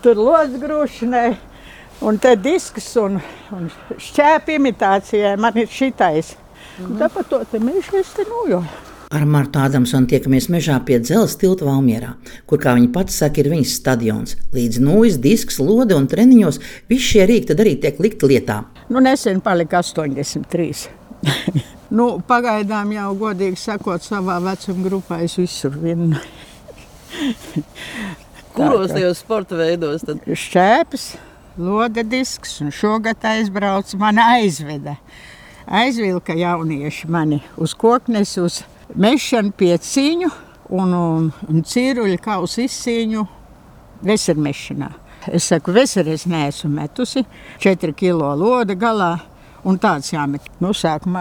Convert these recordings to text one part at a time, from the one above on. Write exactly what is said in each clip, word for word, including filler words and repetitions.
tur lodzgrūšanai, un te disks un, un šķēpa imitācijai man ir šitais. Mm-hmm. Tāpat to te mežu es te nojoju. Ar Martu Ādamsonu tiekamies mežā pie dzelzs tilta Valmierā, kur, kā viņa pati saka, ir viņas stadions. Līdz nūjas, disks, lode un treniņos visi šie rīki tad arī tiek likti lietā. Nu, nesen palika astoņdesmit trīs. Nu, pagaidām jau, godīgi sakot, savā vecuma grupā es visur vinnu. Kuros tajos sporta veidos tad? Šķēpes, lode, disks, un šogad aizbrauc, man aizveda. Aizvilka jaunieši mani uz koknes, uz mešanu pie cīņu un, un, un cīruļu kausu izcīņu vesermešanā. Es saku, veseri es neesmu metusi, četri kilo loda galā un tāds jāmet. Nu, sākumā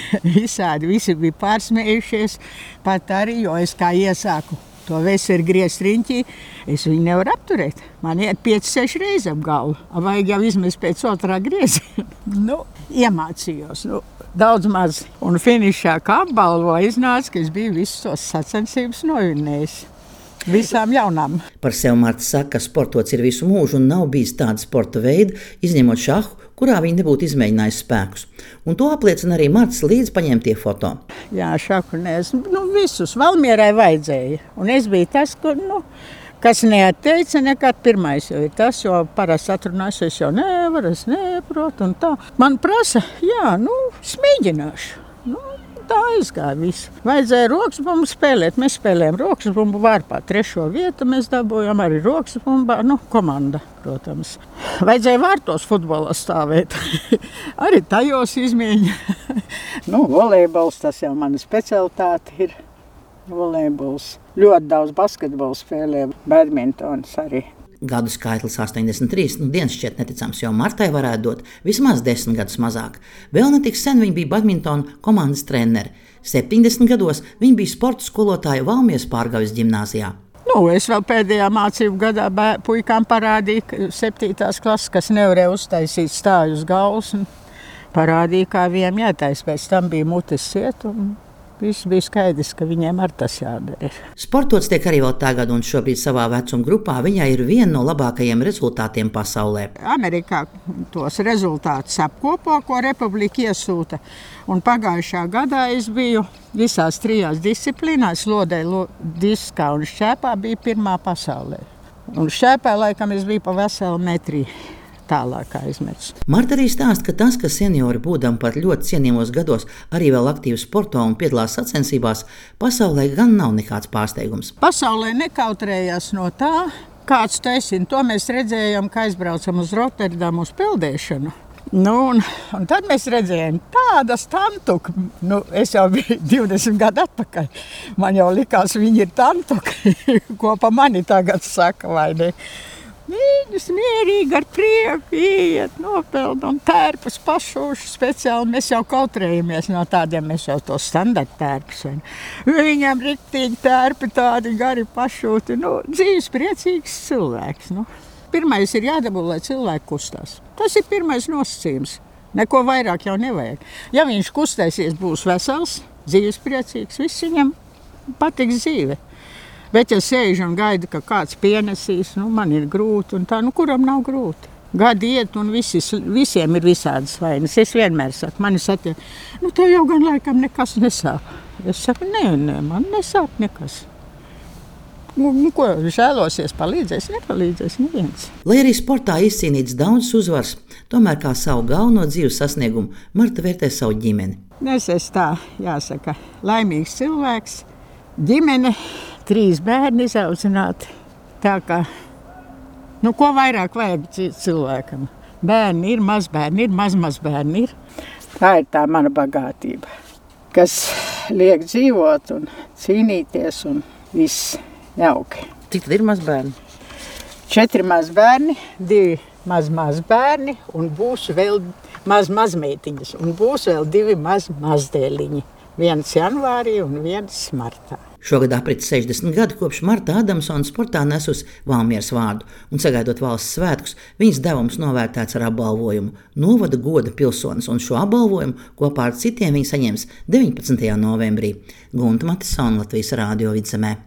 visādi visi bija pārsmējušies, pat arī, jo es kā iesāku to veseri griezt riņķī, es viņu nevaru apturēt. Man iet pieci, seši reizi ap galvu. Vajag jau izmest pēc otrā grieziena. Nu, iemācījos. Nu, daudz maz. Un finišā kā apbalvo iznāca, ka es biju visus tos sacensības novinnējis. Visām jaunām. Par sevi Marta saka, ka sportots ir visu mūžu un nav bijis tāda sporta veida, izņemot šahu, kurā viņa nebūtu izmēģinājusi spēkus. Un to apliecina arī Martas līdz paņemtie foto. Jā, šaku neesmu. Nu, visus Valmierai vajadzēja. Un es biju tas, kur, nu, kas neatteica nekad pirmais jau ir tas, jo parasti atrunājas, es jau nevaru, es neprotu un tā. Man prasa, jā, nu, es mēģināšu. Nu, tā aizgāja visu. Vajadzēja roksbumbu spēlēt. Mēs spēlējām roksbumbu vārpā. Trešo vietu mēs dabūjām arī roksbumbā. Nu, komanda, protams. Vajadzēja vārtos futbolā stāvēt. Arī tajos izmēģināja. Nu, volejbols, tas jau mana specialitāte ir. Volejbols. Ļoti daudz basketbolu spēlēju. Badmintons arī. Gadu skaitlis astoņdesmit trīs, nu dienas šķiet neticams, jo Martai varētu dot vismaz desmit gadus mazāk. Vēl netik sen viņa bija badmintona komandas trenere. septiņdesmit gados viņa bija sporta skolotāja Valmieras Pārgavas ģimnāzijā. Nu, es vēl pēdējā mācību gadā bē, puikām parādīju septītās klases, kas nevarēja uztaisīt stāju uz galvas. Parādīju, kā viņiem jātais, pēc tam bija mutes ciet un viss bija skaidrs, ka viņiem ar tas jādara. Sportots tiek arī vēl tagad, un šobrīd savā vecuma grupā viņai ir viena no labākajiem rezultātiem pasaulē. Amerikā tos rezultātus apkopo, ko republika iesūta. Un pagājušā gadā es biju visās trijās disciplīnās, lodē, lo, diskā un šķēpā bija pirmā pasaulē. Un šķēpā laikam es biju pa veselu metrī. Tālāk aizmets. Marta arī stāsta, ka tas, ka seniori būdami pat ļoti cienījumos gados arī vēl aktīvi sporto un piedalās sacensībās, pasaulē gan nav nekāds pārsteigums. Pasaulē nekautrējās no tā, kāds tu esi. To mēs redzējām, ka aizbraucam uz Rotterdamu uz peldēšanu. Nu, un, un tad mēs redzējām tādas tantuki. Nu, es jau biju divdesmit gadu atpakaļ. Man jau likās, viņi ir tantuki, ko pa mani tagad saka, vai ne? Viņus mierīgi ar prieku iet, nopeld un tērpus pašūšu speciāli. Mēs jau kautrējamies no tādiem, mēs jau to standarta tērpus. Viņam riktīgi tērpi tādi gari pašūti. Nu, dzīves priecīgs cilvēks. Nu. Pirmais ir jādabū, lai cilvēki kustās. Tas ir pirmais nosacījums. Neko vairāk jau nevajag. Ja viņš kustēsies, būs vesels, dzīves priecīgs, viss viņam patiks dzīve. Bet ja sēž un gaida, ka kāds pienesīs, nu, man ir grūti un tā, nu, kuram nav grūti. Gadi iet un visi, visiem ir visādas vainas. Es vienmēr saku, mani satiek, nu, tev jau gan laikam nekas nesāp. Es saku, nē, nē, man nesāp nekas. Nu, nu ko, žēlosies, palīdzēs, nepalīdzēs neviens. Lai arī sportā izcīnīts daudz uzvars, tomēr kā savu galveno dzīves sasniegumu Marta vērtē savu ģimeni. Es esmu tā, jāsaka, laimīgs cilvēks, ģimene. Trīs bērni izaudzināti. Tā kā, nu, ko vairāk vajag cilvēkam? Bērni ir, mazbērni ir, maz-mazbērni ir. Tā ir tā mana bagātība, kas liek dzīvot un cīnīties un viss jauki. Cik tad ir mazbērni? Četri mazbērni, divi maz-mazbērni un būs vēl maz-mazmeitiņas. Un būs vēl divi maz-mazdēliņi. Viens janvārī un viens martā. Šogad aprit sešdesmit gadi, kopš Marta Ādamsona sportā nesusi Valmieras vārdu, un sagaidot valsts svētkus, viņas devums novērtēts ar apbalvojumu Novada goda pilsonis, un šo apbalvojumu kopā ar citiem viņa saņems deviņpadsmitajā novembrī. Gunta Matisona, Latvijas Rādio Vidzemē.